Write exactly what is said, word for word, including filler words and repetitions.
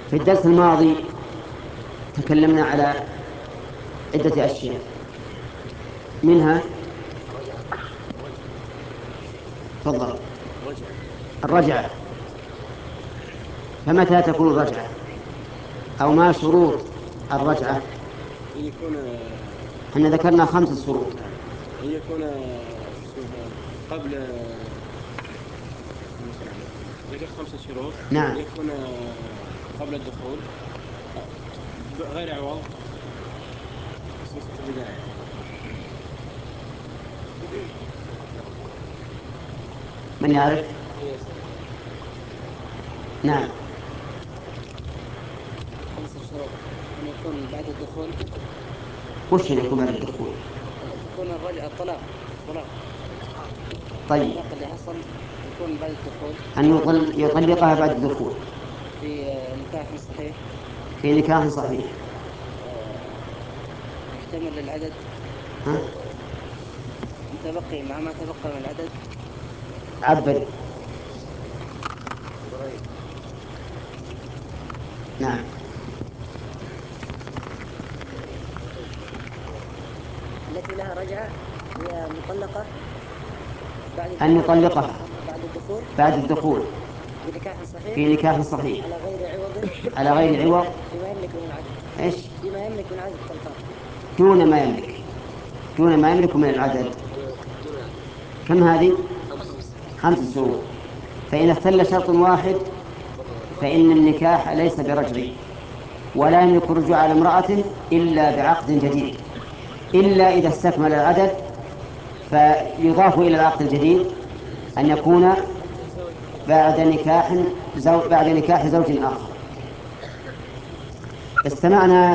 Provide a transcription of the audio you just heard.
في الدرس الماضي تكلمنا على عدة أشياء، منها تفضل الرجعة. فمتى تكون الرجعة، أو ما شروط الرجعة؟ أن يكون احنا ذكرنا خمس شروط. أن يكون قبل ذكر خمسة شروط. نعم. يكون قبل الدخول، غير عوض، في البداية. من يعرف؟ نعم. خمس شروط: أن يكون بعد الدخول. وش اللي يكون بعد الدخول؟ يكون الرجعة الطلاق. طلاق. طيب. الطلاق اللي حصل يكون بعد الدخول. أن يطل- يطلقها بعد الدخول في نكاح صحيح. في نكاح صحيح. يحتمل العدد. ها؟ تبقي مع ما تبقى من العدد. عبد. نعم. التي لها رجعة هي مطلقة بعد أن يطلقها بعد الدخول. بعد الدخول في نكاح صحيح. في نكاح صحيح على غير عوض. على غير عوض. فيما يملك من العدد. إيش؟ فيما يملك من عدد الطلقات. دون ما يملك دون ما يملك من العدد. كم هذه؟ خمس شروط. فإن اختل شرط واحد فإن النكاح ليس برجعي، ولا يملك الرجوع على امرأة إلا بعقد جديد، إلا إذا استكمل العدد. فيضاف إلى العقد الجديد أن يكون بعد نكاح زو... بعد نكاح زوج آخر. استمعنا